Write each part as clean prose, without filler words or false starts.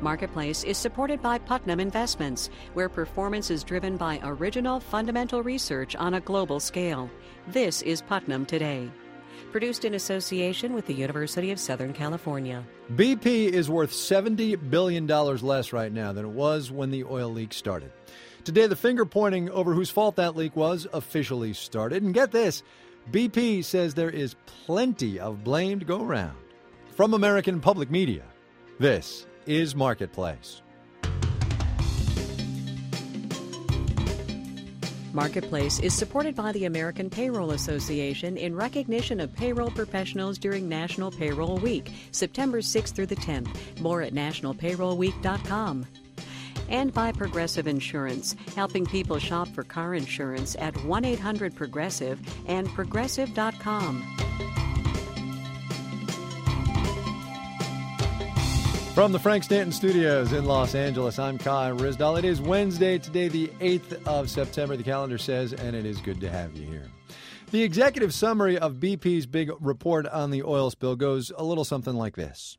Marketplace is supported by Putnam Investments, where performance is driven by original fundamental research on a global scale. This is Putnam Today. Produced in association with the University of Southern California. BP is worth $70 billion less right now than it was when the oil leak started. Today, the finger pointing over whose fault that leak was officially started. And get this, BP says there is plenty of blame to go around. From American Public Media, this is Marketplace. Marketplace is supported by the American Payroll Association in recognition of payroll professionals during National Payroll Week, September 6th through the 10th. More at nationalpayrollweek.com. And by Progressive Insurance, helping people shop for car insurance at 1-800-PROGRESSIVE and progressive.com. From the Frank Stanton Studios in Los Angeles, I'm Kai Ryssdal. It is Wednesday, today the 8th of September, the calendar says, and it is good to have you here. The executive summary of BP's big report on the oil spill goes a little something like this.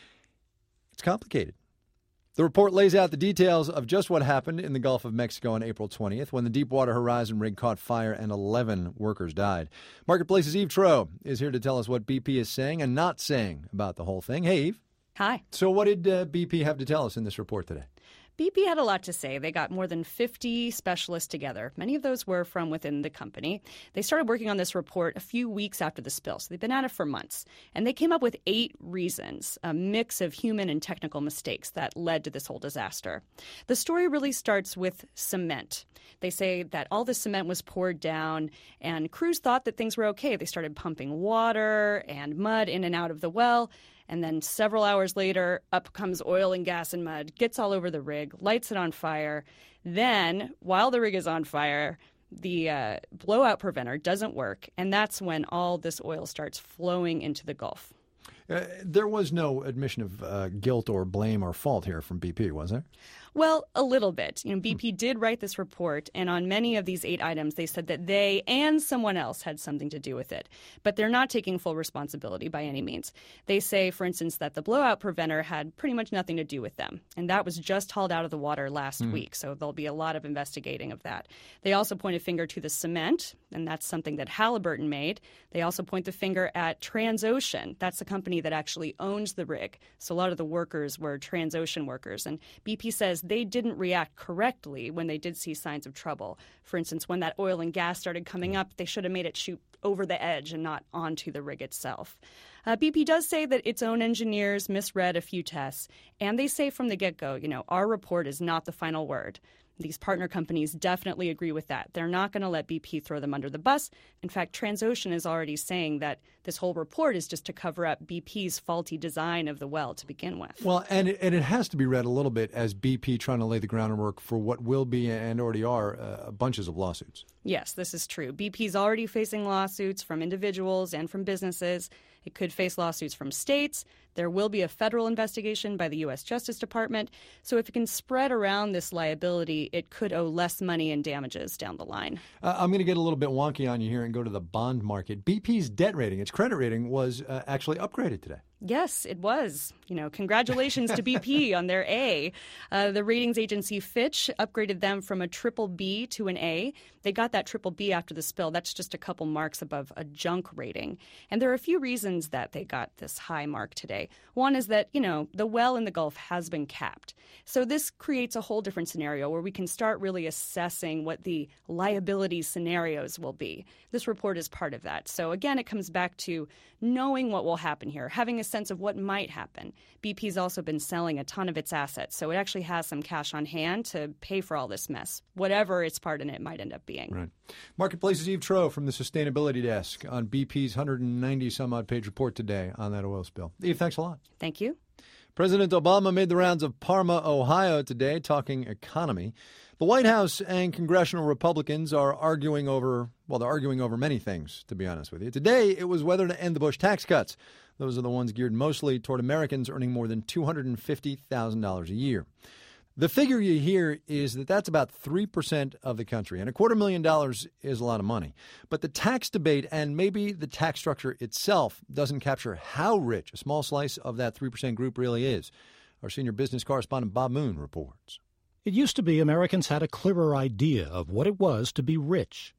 It's complicated. The report lays out the details of just what happened in the Gulf of Mexico on April 20th when the Deepwater Horizon rig caught fire and 11 workers died. Marketplace's Eve Troeh is here to tell us what BP is saying and not saying about the whole thing. Hey, Eve. Hi. So what did BP have to tell us in this report today? BP had a lot to say. They got more than 50 specialists together. Many of those were from within the company. They started working on this report a few weeks after the spill, so they've been at it for months. And they came up with 8 reasons, a mix of human and technical mistakes that led to this whole disaster. The story really starts with cement. They say that all the cement was poured down, and crews thought that things were okay. They started pumping water and mud in and out of the well. And then several hours later, up comes oil and gas and mud, gets all over the rig, lights it on fire. Then, while the rig is on fire, the blowout preventer doesn't work. And that's when all this oil starts flowing into the Gulf. There was no admission of guilt or blame or fault here from BP, was there? Well, a little bit. BP did write this report, and on many of these 8 items, they said that they and someone else had something to do with it. But they're not taking full responsibility by any means. They say, for instance, that the blowout preventer had pretty much nothing to do with them, and that was just hauled out of the water last week, so there'll be a lot of investigating of that. They also point a finger to the cement, and that's something that Halliburton made. They also point the finger at Transocean. That's the company that actually owns the rig. So a lot of the workers were Transocean workers, and BP says they didn't react correctly when they did see signs of trouble. For instance, when that oil and gas started coming up, they should have made it shoot over the edge and not onto the rig itself. BP does say that its own engineers misread a few tests, and they say from the get-go, our report is not the final word. These partner companies definitely agree with that. They're not going to let BP throw them under the bus. In fact, Transocean is already saying that this whole report is just to cover up BP's faulty design of the well to begin with. Well, and it has to be read a little bit as BP trying to lay the groundwork for what will be and already are bunches of lawsuits. Yes, this is true. BP's already facing lawsuits from individuals and from businesses. It could face lawsuits from states. There will be a federal investigation by the U.S. Justice Department. So if it can spread around this liability, it could owe less money in damages down the line. I'm going to get a little bit wonky on you here and go to the bond market. BP's debt rating, its credit rating, was actually upgraded today. Yes, it was. Congratulations to BP on their A. The ratings agency Fitch upgraded them from a triple B to an A. They got that triple B after the spill. That's just a couple marks above a junk rating. And there are a few reasons that they got this high mark today. One is that, the well in the Gulf has been capped. So this creates a whole different scenario where we can start really assessing what the liability scenarios will be. This report is part of that. So again, it comes back to knowing what will happen here, having a sense of what might happen. BP's also been selling a ton of its assets, so it actually has some cash on hand to pay for all this mess, whatever its part in it might end up being. Right. Marketplace's Eve Troeh from the Sustainability Desk on BP's 190-some-odd page report today on that oil spill. Eve, thanks a lot. Thank you. President Obama made the rounds of Parma, Ohio today, talking economy. The White House and congressional Republicans are arguing over many things, to be honest with you. Today, it was whether to end the Bush tax cuts. Those are the ones geared mostly toward Americans earning more than $250,000 a year. The figure you hear is that that's about 3% of the country, and $250,000 is a lot of money. But the tax debate and maybe the tax structure itself doesn't capture how rich a small slice of that 3% group really is. Our senior business correspondent Bob Moon reports. It used to be Americans had a clearer idea of what it was to be rich.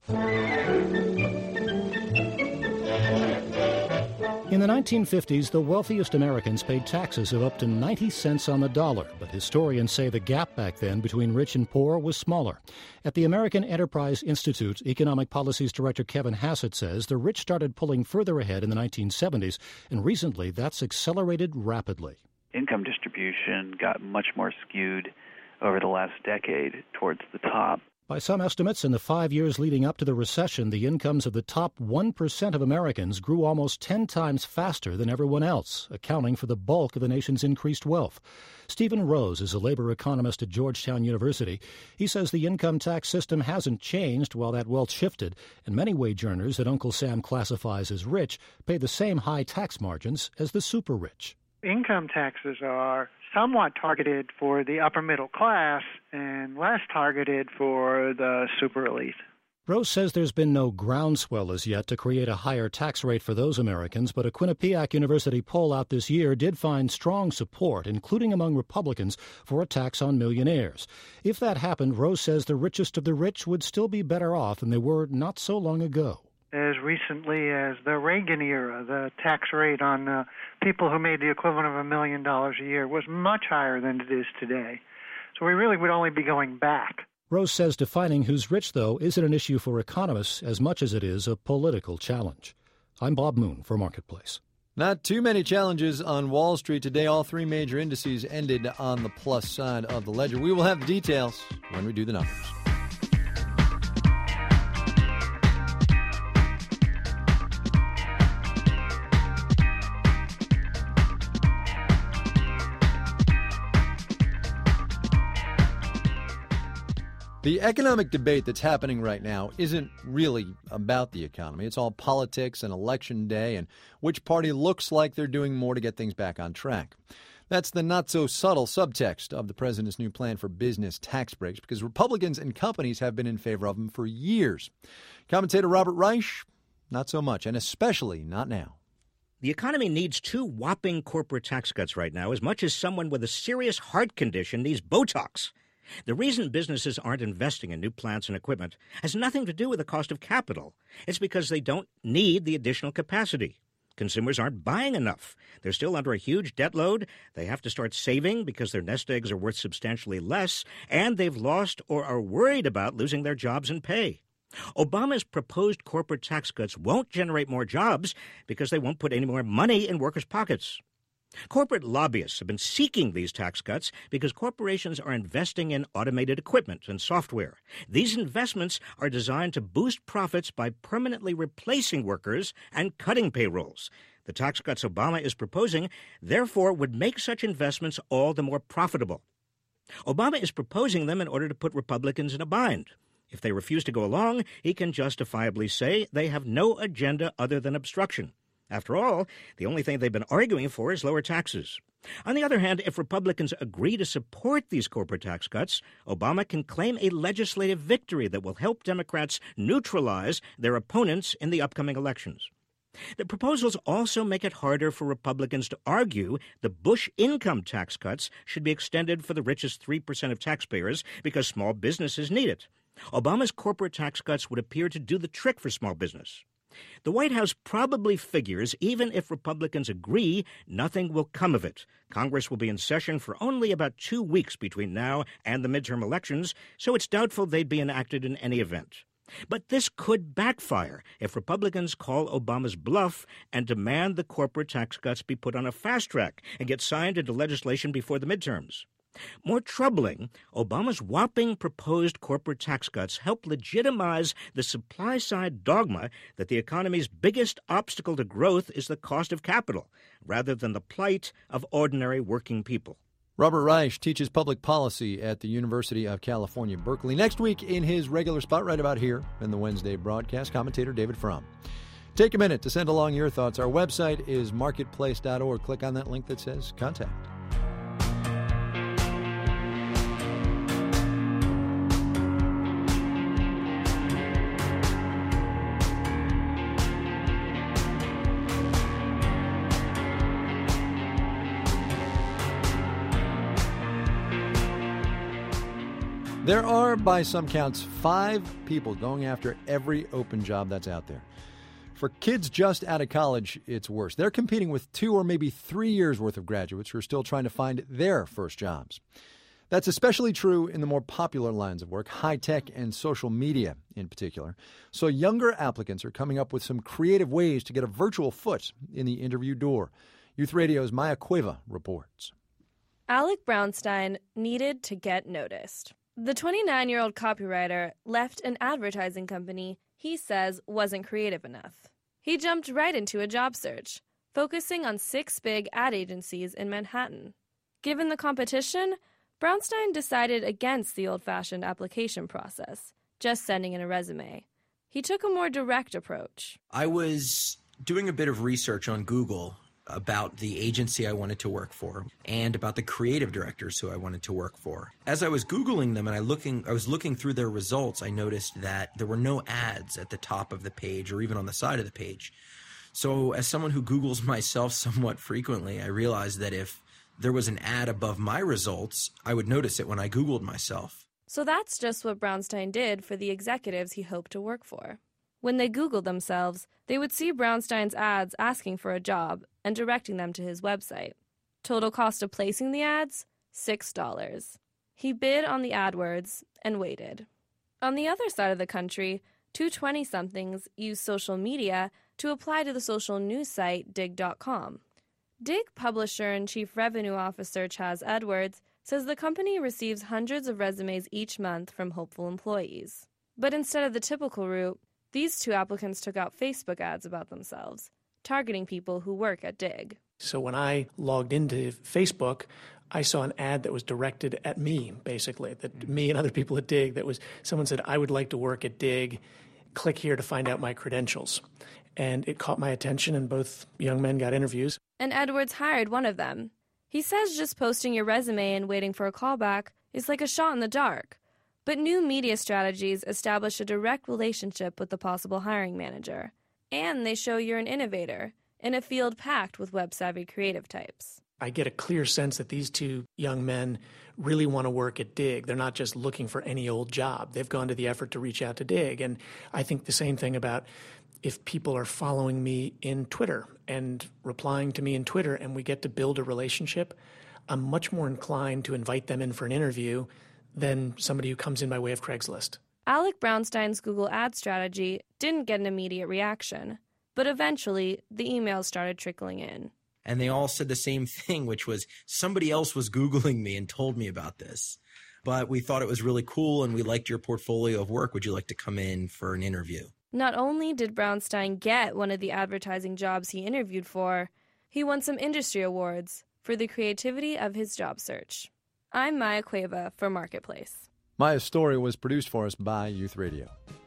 In the 1950s, the wealthiest Americans paid taxes of up to 90 cents on the dollar, but historians say the gap back then between rich and poor was smaller. At the American Enterprise Institute, Economic Policies Director Kevin Hassett says the rich started pulling further ahead in the 1970s, and recently that's accelerated rapidly. Income distribution got much more skewed over the last decade towards the top. By some estimates, in the 5 years leading up to the recession, the incomes of the top 1% of Americans grew almost 10 times faster than everyone else, accounting for the bulk of the nation's increased wealth. Stephen Rose is a labor economist at Georgetown University. He says the income tax system hasn't changed while that wealth shifted, and many wage earners that Uncle Sam classifies as rich pay the same high tax margins as the super rich. Income taxes are somewhat targeted for the upper middle class and less targeted for the super elite. Rose says there's been no groundswell as yet to create a higher tax rate for those Americans, but a Quinnipiac University poll out this year did find strong support, including among Republicans, for a tax on millionaires. If that happened, Rose says the richest of the rich would still be better off than they were not so long ago. As recently as the Reagan era, the tax rate on people who made the equivalent of $1 million a year was much higher than it is today. So we really would only be going back. Rose says defining who's rich, though, isn't an issue for economists as much as it is a political challenge. I'm Bob Moon for Marketplace. Not too many challenges on Wall Street today. All three major indices ended on the plus side of the ledger. We will have the details when we do the numbers. The economic debate that's happening right now isn't really about the economy. It's all politics and election day and which party looks like they're doing more to get things back on track. That's the not-so-subtle subtext of the president's new plan for business tax breaks because Republicans and companies have been in favor of them for years. Commentator Robert Reich, not so much, and especially not now. The economy needs two whopping corporate tax cuts right now as much as someone with a serious heart condition needs Botox. The reason businesses aren't investing in new plants and equipment has nothing to do with the cost of capital. It's because they don't need the additional capacity. Consumers aren't buying enough. They're still under a huge debt load. They have to start saving because their nest eggs are worth substantially less, and they've lost or are worried about losing their jobs and pay. Obama's proposed corporate tax cuts won't generate more jobs because they won't put any more money in workers' pockets. Corporate lobbyists have been seeking these tax cuts because corporations are investing in automated equipment and software. These investments are designed to boost profits by permanently replacing workers and cutting payrolls. The tax cuts Obama is proposing, therefore, would make such investments all the more profitable. Obama is proposing them in order to put Republicans in a bind. If they refuse to go along, he can justifiably say they have no agenda other than obstruction. After all, the only thing they've been arguing for is lower taxes. On the other hand, if Republicans agree to support these corporate tax cuts, Obama can claim a legislative victory that will help Democrats neutralize their opponents in the upcoming elections. The proposals also make it harder for Republicans to argue the Bush income tax cuts should be extended for the richest 3% of taxpayers because small businesses need it. Obama's corporate tax cuts would appear to do the trick for small business. The White House probably figures even if Republicans agree, nothing will come of it. Congress will be in session for only about 2 weeks between now and the midterm elections, so it's doubtful they'd be enacted in any event. But this could backfire if Republicans call Obama's bluff and demand the corporate tax cuts be put on a fast track and get signed into legislation before the midterms. More troubling, Obama's whopping proposed corporate tax cuts help legitimize the supply-side dogma that the economy's biggest obstacle to growth is the cost of capital, rather than the plight of ordinary working people. Robert Reich teaches public policy at the University of California, Berkeley. Next week, in his regular spot right about here in the Wednesday broadcast, commentator David Frum. Take a minute to send along your thoughts. Our website is marketplace.org. Click on that link that says Contact. There are, by some counts, 5 people going after every open job that's out there. For kids just out of college, it's worse. They're competing with 2 or maybe 3 years' worth of graduates who are still trying to find their first jobs. That's especially true in the more popular lines of work, high tech and social media in particular. So younger applicants are coming up with some creative ways to get a virtual foot in the interview door. Youth Radio's Maya Cueva reports. Alec Brownstein needed to get noticed. The 29-year-old copywriter left an advertising company he says wasn't creative enough. He jumped right into a job search, focusing on 6 big ad agencies in Manhattan. Given the competition, Brownstein decided against the old-fashioned application process, just sending in a resume. He took a more direct approach. I was doing a bit of research on Google about the agency I wanted to work for and about the creative directors who I wanted to work for. As I was Googling them and I was looking through their results, I noticed that there were no ads at the top of the page or even on the side of the page. So as someone who Googles myself somewhat frequently, I realized that if there was an ad above my results, I would notice it when I Googled myself. So that's just what Brownstein did for the executives he hoped to work for. When they Googled themselves, they would see Brownstein's ads asking for a job and directing them to his website. Total cost of placing the ads? $6. He bid on the AdWords and waited. On the other side of the country, 2 20-somethings use social media to apply to the social news site Digg.com. Digg publisher and chief revenue officer Chaz Edwards says the company receives hundreds of resumes each month from hopeful employees. But instead of the typical route, these 2 applicants took out Facebook ads about themselves, targeting people who work at Digg. So when I logged into Facebook, I saw an ad that was directed at me, basically, that me and other people at Digg, that was someone said, I would like to work at Digg. Click here to find out my credentials. And it caught my attention, and both young men got interviews. And Edwards hired one of them. He says just posting your resume and waiting for a callback is like a shot in the dark. But new media strategies establish a direct relationship with the possible hiring manager. And they show you're an innovator in a field packed with web-savvy creative types. I get a clear sense that these 2 young men really want to work at Digg. They're not just looking for any old job. They've gone to the effort to reach out to Digg. And I think the same thing about if people are following me in Twitter and replying to me in Twitter and we get to build a relationship, I'm much more inclined to invite them in for an interview than somebody who comes in by way of Craigslist. Alec Brownstein's Google ad strategy didn't get an immediate reaction, but eventually the emails started trickling in. And they all said the same thing, which was somebody else was Googling me and told me about this. But we thought it was really cool and we liked your portfolio of work. Would you like to come in for an interview? Not only did Brownstein get one of the advertising jobs he interviewed for, he won some industry awards for the creativity of his job search. I'm Maya Cueva for Marketplace. Maya's story was produced for us by Youth Radio.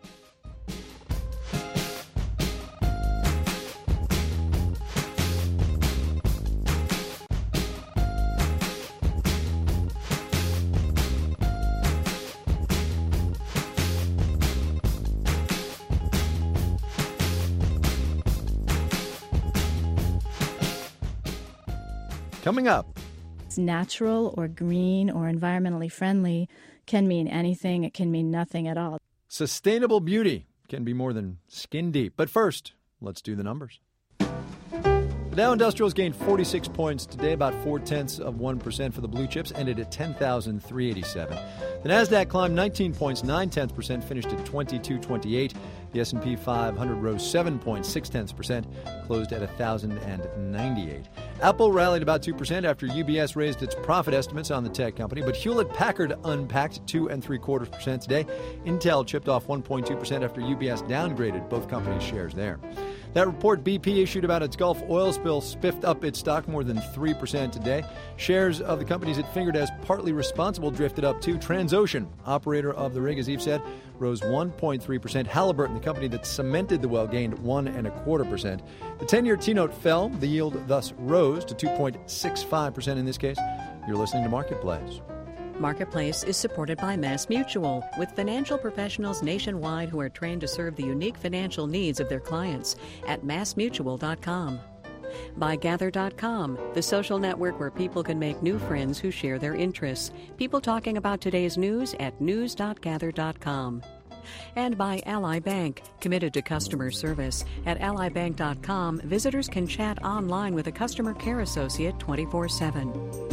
Coming up. It's natural or green or environmentally friendly can mean anything. It can mean nothing at all. Sustainable beauty can be more than skin deep. But first, let's do the numbers. The Dow Industrials gained 46 points today, about 0.4% for the blue chips, ended at 10,387. The Nasdaq climbed 19 points, 0.9%, finished at 2228. The S&P 500 rose 7.6%, closed at 1,098. Apple rallied about 2% after UBS raised its profit estimates on the tech company, but Hewlett-Packard unpacked 2.75% today. Intel chipped off 1.2% after UBS downgraded both companies' shares there. That report BP issued about its Gulf oil spill spiffed up its stock more than 3% today. Shares of the companies it fingered as partly responsible drifted up too. Transocean, operator of the rig, as Eve said, rose 1.3%. Halliburton, the company that cemented the well, gained 1.25%. The 10-year T-note fell. The yield thus rose to 2.65% in this case. You're listening to Marketplace. Marketplace is supported by MassMutual, with financial professionals nationwide who are trained to serve the unique financial needs of their clients at MassMutual.com. By Gather.com, the social network where people can make new friends who share their interests. People talking about today's news at news.gather.com. And by Ally Bank, committed to customer service. At allybank.com, visitors can chat online with a customer care associate 24/7.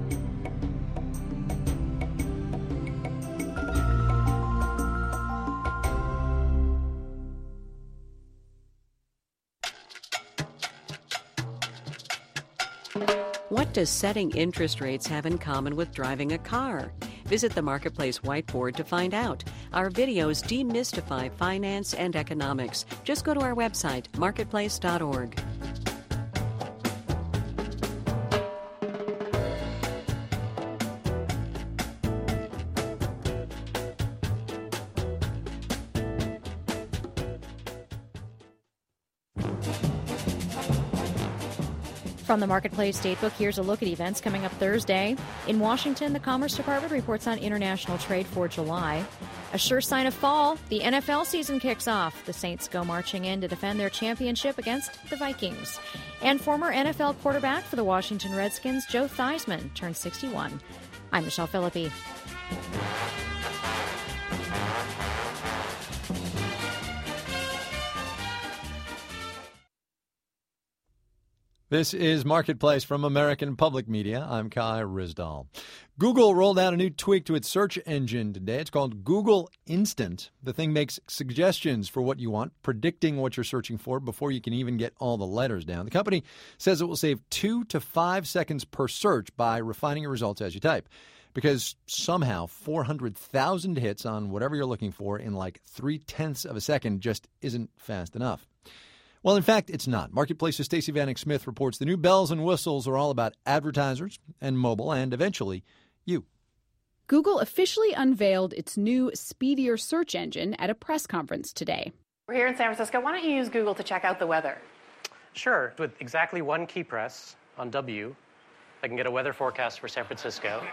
What does setting interest rates have in common with driving a car? Visit the Marketplace whiteboard to find out. Our videos demystify finance and economics. Just go to our website, marketplace.org. From the Marketplace Datebook, here's a look at events coming up Thursday. In Washington, the Commerce Department reports on international trade for July. A sure sign of fall, the NFL season kicks off. The Saints go marching in to defend their championship against the Vikings. And former NFL quarterback for the Washington Redskins, Joe Theismann, turned 61. I'm Michelle Philippi. This is Marketplace from American Public Media. I'm Kai Ryssdal. Google rolled out a new tweak to its search engine today. It's called Google Instant. The thing makes suggestions for what you want, predicting what you're searching for before you can even get all the letters down. The company says it will save 2 to 5 seconds per search by refining your results as you type. Because somehow 400,000 hits on whatever you're looking for in like 0.3 of a second just isn't fast enough. Well, in fact, it's not. Marketplace's Stacey Vanek Smith reports the new bells and whistles are all about advertisers and mobile and eventually you. Google officially unveiled its new speedier search engine at a press conference today. We're here in San Francisco. Why don't you use Google to check out the weather? Sure. With exactly one key press on W, I can get a weather forecast for San Francisco.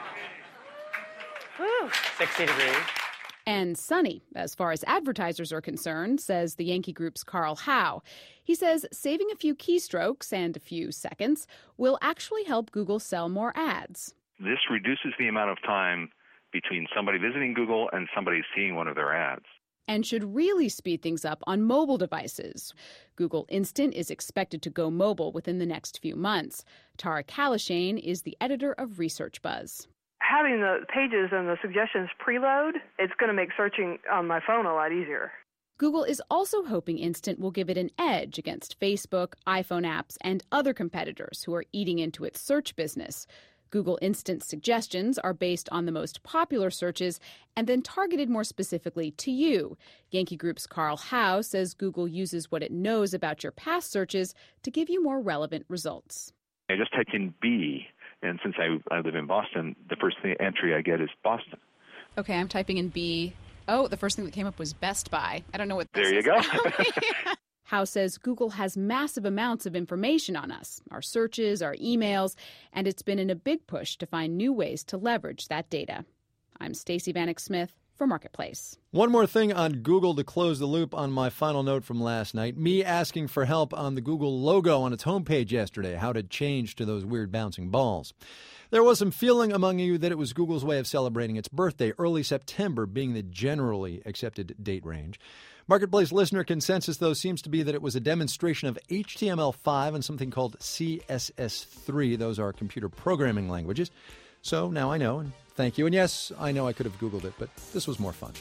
Woo! 60 degrees. And sunny, as far as advertisers are concerned, says the Yankee Group's Carl Howe. He says saving a few keystrokes and a few seconds will actually help Google sell more ads. This reduces the amount of time between somebody visiting Google and somebody seeing one of their ads. And should really speed things up on mobile devices. Google Instant is expected to go mobile within the next few months. Tara Kalashane is the editor of Research Buzz. Having the pages and the suggestions preload, it's going to make searching on my phone a lot easier. Google is also hoping Instant will give it an edge against Facebook, iPhone apps, and other competitors who are eating into its search business. Google Instant suggestions are based on the most popular searches and then targeted more specifically to you. Yankee Group's Carl Howe says Google uses what it knows about your past searches to give you more relevant results. I just typed in B, and since I live in Boston, the first entry I get is Boston. Okay, I'm typing in B. Oh, the first thing that came up was Best Buy. I don't know what this is. There you go. Howe says Google has massive amounts of information on us, our searches, our emails, and it's been in a big push to find new ways to leverage that data. I'm Stacey Vanek Smith for Marketplace. One more thing on Google to close the loop on my final note from last night. Me asking for help on the Google logo on its homepage yesterday, how to change to those weird bouncing balls. There was some feeling among you that it was Google's way of celebrating its birthday, early September being the generally accepted date range. Marketplace listener consensus, though, seems to be that it was a demonstration of HTML5 and something called CSS3. Those are computer programming languages. So now I know, and thank you. And yes, I know I could have Googled it, but this was more fun.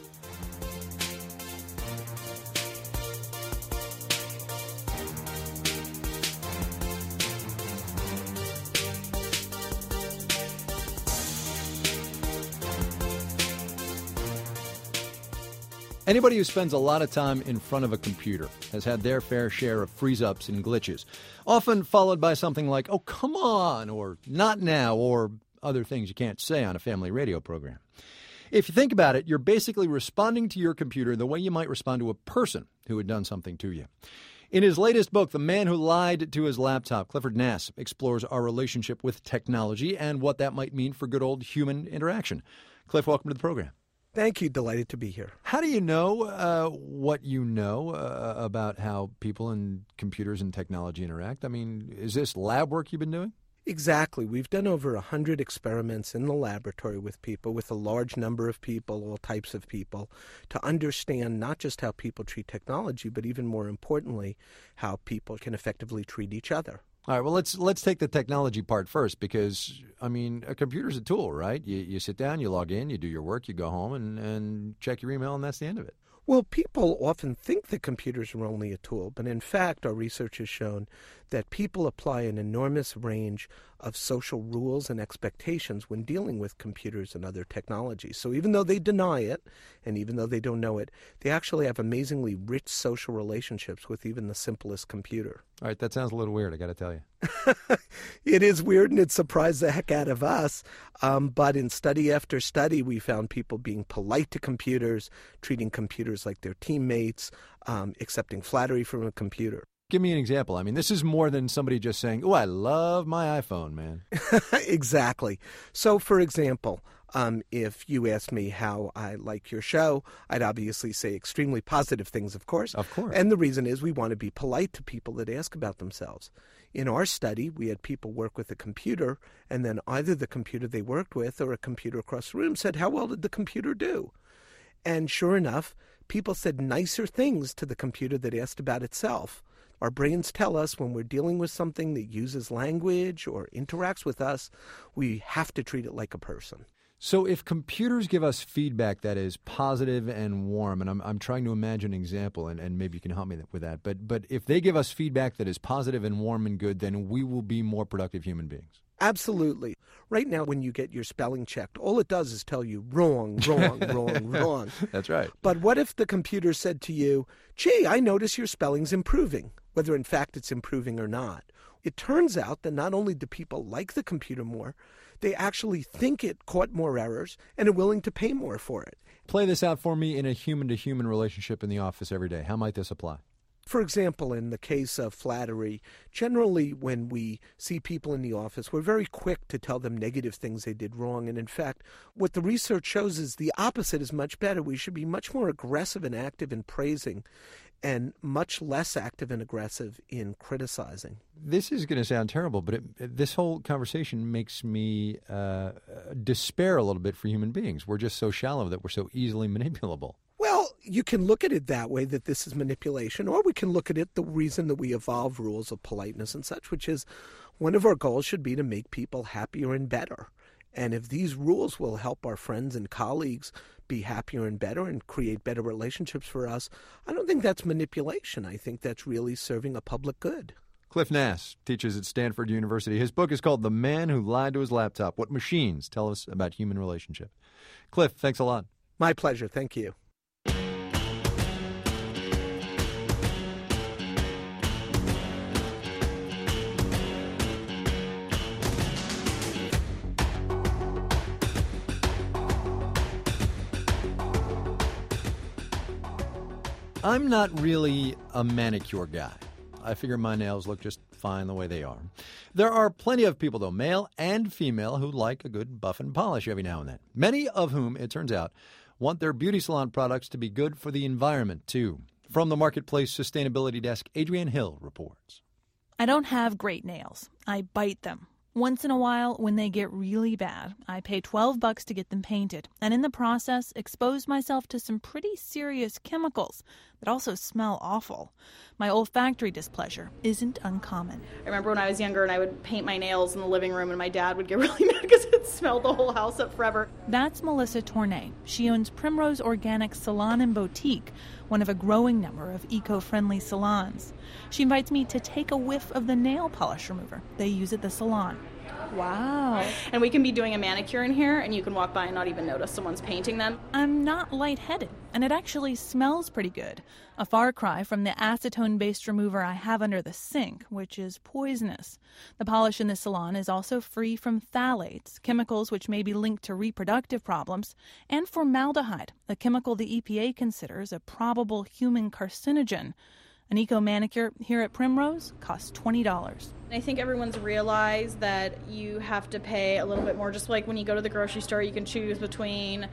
Anybody who spends a lot of time in front of a computer has had their fair share of freeze-ups and glitches, often followed by something like, oh, come on, or not now, or other things you can't say on a family radio program. If you think about it, you're basically responding to your computer the way you might respond to a person who had done something to you. In his latest book, The Man Who Lied to His Laptop, Clifford Nass explores our relationship with technology and what that might mean for good old human interaction. Cliff, welcome to the program. Thank you. Delighted to be here. How do you know what you know about how people and computers and technology interact? I mean, is this lab work you've been doing? Exactly. We've done over 100 experiments in the laboratory with people, with a large number of people, all types of people, to understand not just how people treat technology, but even more importantly, how people can effectively treat each other. All right, well, let's take the technology part first because, I mean, a computer's a tool, right? You sit down, you log in, you do your work, you go home and check your email, and that's the end of it. Well, people often think that computers are only a tool, but in fact, our research has shown that people apply an enormous range of social rules and expectations when dealing with computers and other technologies. So even though they deny it, and even though they don't know it, they actually have amazingly rich social relationships with even the simplest computer. All right, that sounds a little weird, I got to tell you. It is weird, and it surprised the heck out of us. But in study after study, we found people being polite to computers, treating computers like their teammates, accepting flattery from a computer. Give me an example. I mean, this is more than somebody just saying, oh, I love my iPhone, man. Exactly. So, for example, if you asked me how I like your show, I'd obviously say extremely positive things, of course. Of course. And the reason is we want to be polite to people that ask about themselves. In our study, we had people work with a computer, and then either the computer they worked with or a computer across the room said, how well did the computer do? And sure enough, people said nicer things to the computer that asked about itself. Our brains tell us when we're dealing with something that uses language or interacts with us, we have to treat it like a person. So if computers give us feedback that is positive and warm, and I'm trying to imagine an example, and maybe you can help me with that, but if they give us feedback that is positive and warm and good, then we will be more productive human beings. Absolutely. Right now, when you get your spelling checked, all it does is tell you wrong, wrong, wrong, wrong. That's right. But what if the computer said to you, gee, I notice your spelling's improving, whether in fact it's improving or not? It turns out that not only do people like the computer more, they actually think it caught more errors and are willing to pay more for it. Play this out for me in a human-to-human relationship in the office every day. How might this apply? For example, in the case of flattery, generally when we see people in the office, we're very quick to tell them negative things they did wrong. And in fact, what the research shows is the opposite is much better. We should be much more aggressive and active in praising and much less active and aggressive in criticizing. This is going to sound terrible, but this whole conversation makes me despair a little bit for human beings. We're just so shallow that we're so easily manipulable. Well, you can look at it that way, that this is manipulation, or we can look at it the reason that we evolve rules of politeness and such, which is one of our goals should be to make people happier and better. And if these rules will help our friends and colleagues be happier and better and create better relationships for us, I don't think that's manipulation. I think that's really serving a public good. Cliff Nass teaches at Stanford University. His book is called The Man Who Lied to His Laptop, What Machines Tell Us About Human Relationship. Cliff, thanks a lot. My pleasure. Thank you. I'm not really a manicure guy. I figure my nails look just fine the way they are. There are plenty of people, though, male and female, who like a good buff and polish every now and then. Many of whom, it turns out, want their beauty salon products to be good for the environment, too. From the Marketplace Sustainability Desk, Adrienne Hill reports. I don't have great nails. I bite them. Once in a while, when they get really bad, I pay $12 to get them painted, and in the process, expose myself to some pretty serious chemicals that also smell awful. My olfactory displeasure isn't uncommon. I remember when I was younger and I would paint my nails in the living room and my dad would get really mad because it smelled the whole house up forever. That's Melissa Tournay. She owns Primrose Organic Salon and Boutique, one of a growing number of eco-friendly salons. She invites me to take a whiff of the nail polish remover they use at the salon. Wow. And we can be doing a manicure in here and you can walk by and not even notice someone's painting them. I'm not lightheaded, and it actually smells pretty good. A far cry from the acetone-based remover I have under the sink, which is poisonous. The polish in this salon is also free from phthalates, chemicals which may be linked to reproductive problems, and formaldehyde, a chemical the EPA considers a probable human carcinogen. An eco-manicure here at Primrose costs $20. I think everyone's realized that you have to pay a little bit more. Just like when you go to the grocery store, you can choose between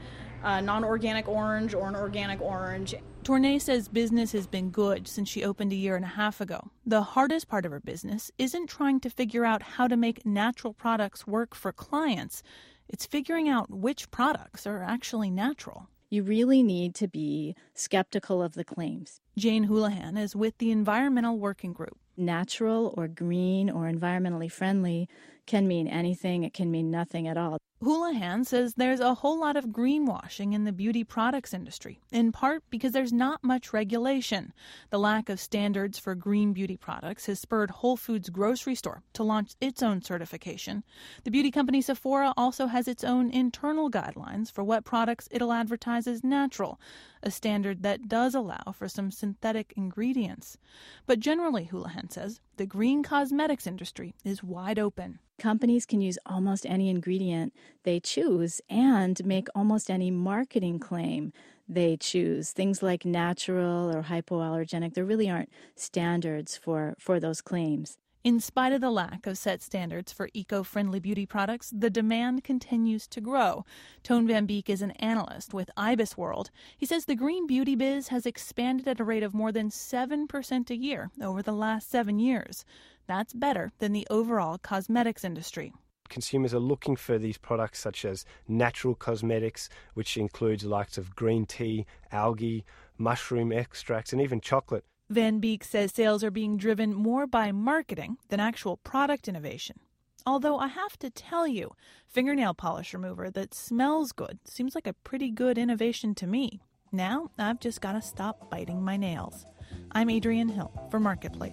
non-organic orange or an organic orange. Tournay says business has been good since she opened a year and a half ago. The hardest part of her business isn't trying to figure out how to make natural products work for clients. It's figuring out which products are actually natural. You really need to be skeptical of the claims. Jane Houlihan is with the Environmental Working Group. Natural or green or environmentally friendly can mean anything. It can mean nothing at all. Houlihan says there's a whole lot of greenwashing in the beauty products industry, in part because there's not much regulation. The lack of standards for green beauty products has spurred Whole Foods grocery store to launch its own certification. The beauty company Sephora also has its own internal guidelines for what products it'll advertise as natural, a standard that does allow for some synthetic ingredients. But generally, Houlihan says, the green cosmetics industry is wide open. Companies can use almost any ingredient they choose and make almost any marketing claim they choose. Things like natural or hypoallergenic, there really aren't standards for those claims. In spite of the lack of set standards for eco-friendly beauty products, the demand continues to grow. Toon Van Beek is an analyst with Ibis World. He says the green beauty biz has expanded at a rate of more than 7% a year over the last 7 years. That's better than the overall cosmetics industry. Consumers are looking for these products such as natural cosmetics, which includes the likes of green tea, algae, mushroom extracts, and even chocolate. Van Beek says sales are being driven more by marketing than actual product innovation. Although I have to tell you, fingernail polish remover that smells good seems like a pretty good innovation to me. Now I've just got to stop biting my nails. I'm Adrienne Hill for Marketplace.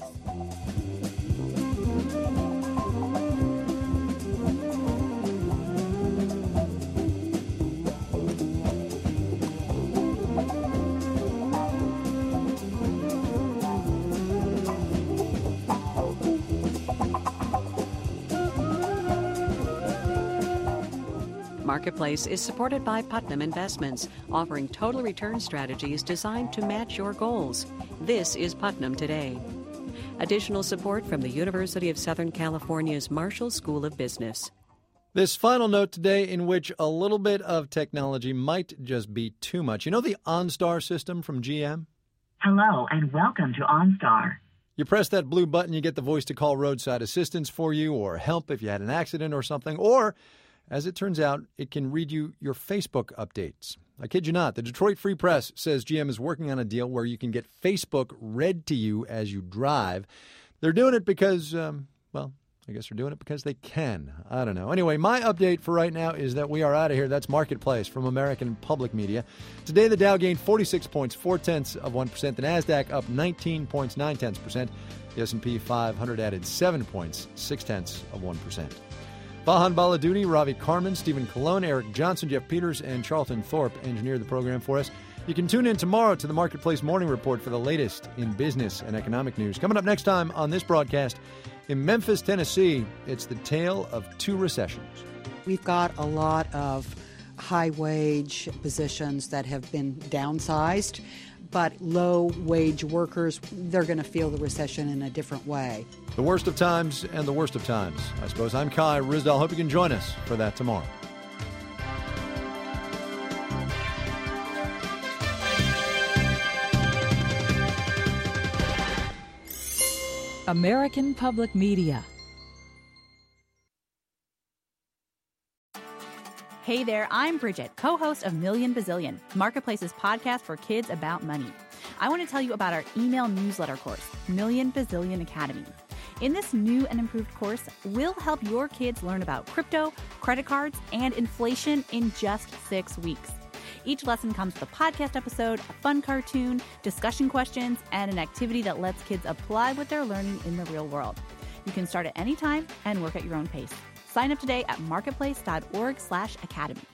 Marketplace is supported by Putnam Investments, offering total return strategies designed to match your goals. This is Putnam Today. Additional support from the University of Southern California's Marshall School of Business. This final note today, in which a little bit of technology might just be too much. You know the OnStar system from GM? Hello and welcome to OnStar. You press that blue button, you get the voice to call roadside assistance for you or help if you had an accident or something. Or, as it turns out, it can read you your Facebook updates. I kid you not. The Detroit Free Press says GM is working on a deal where you can get Facebook read to you as you drive. They're doing it because, I guess they're doing it because they can. I don't know. Anyway, my update for right now is that we are out of here. That's Marketplace from American Public Media. Today, the Dow gained 46 points, 0.4%. The NASDAQ up 19 points, 0.9%. The S&P 500 added 7 points, 0.6%. Vahan Baladuni, Ravi Karman, Stephen Colon, Eric Johnson, Jeff Peters, and Charlton Thorpe engineered the program for us. You can tune in tomorrow to the Marketplace Morning Report for the latest in business and economic news. Coming up next time on this broadcast, in Memphis, Tennessee, it's the tale of two recessions. We've got a lot of high-wage positions that have been downsized, but low-wage workers, they're going to feel the recession in a different way. The worst of times and the worst of times, I suppose. I'm Kai Ryssdal. Hope you can join us for that tomorrow. American Public Media. Hey there, I'm Bridget, co-host of Million Bazillion, Marketplace's podcast for kids about money. I want to tell you about our email newsletter course, Million Bazillion Academy. In this new and improved course, we'll help your kids learn about crypto, credit cards, and inflation in just 6 weeks. Each lesson comes with a podcast episode, a fun cartoon, discussion questions, and an activity that lets kids apply what they're learning in the real world. You can start at any time and work at your own pace. Sign up today at marketplace.org/academy.